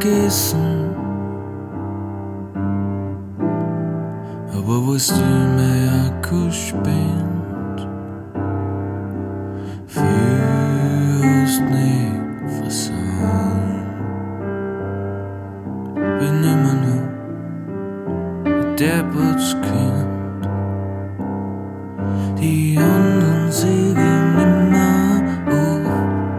vergessen. Aber was du mir Akku spinnt, fühlst nicht versauen. Bin immer nur ein Deppertskind. Die anderen sägen immer auf.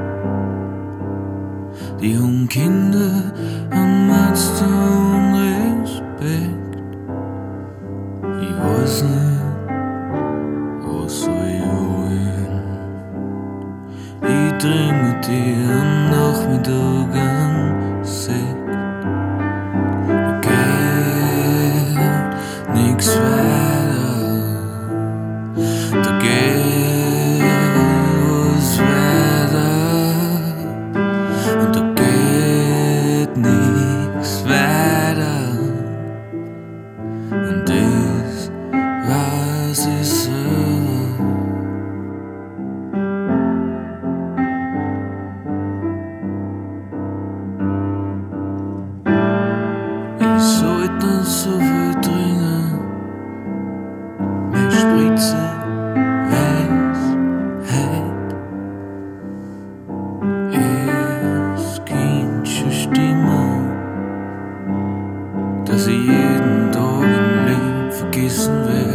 Die jungen Kinder haben Angst und Respekt. Ich weiß nicht, was soll ich wollen. Ich trink mit dir am Nachmittag an Sekt. Da geht nix weiter. Da geht was weiter. Und da geht nix weiter. Und das weiß ich selber. Ich sollte nicht so viel trinken. Mehr Spritze, Weisheit. Es gibt schon Stimmung, dass ich jeden Tag im Leben vergessen werde.